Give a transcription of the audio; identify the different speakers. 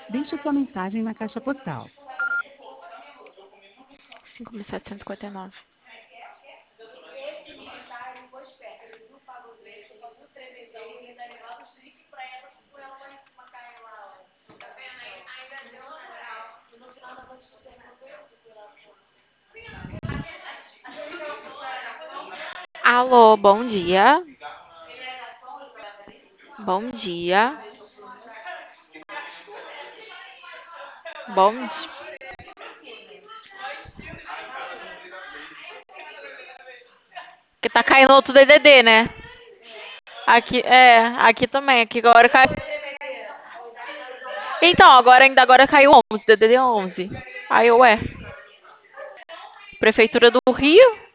Speaker 1: Deixe sua mensagem na caixa postal.
Speaker 2: 5.759. Alô, bom dia. Bom dia. Bom dia. Que tá caindo outro DDD, né? Aqui também. Aqui agora cai. Então, agora caiu 11, DDD 11. Aí, ué. Prefeitura do Rio?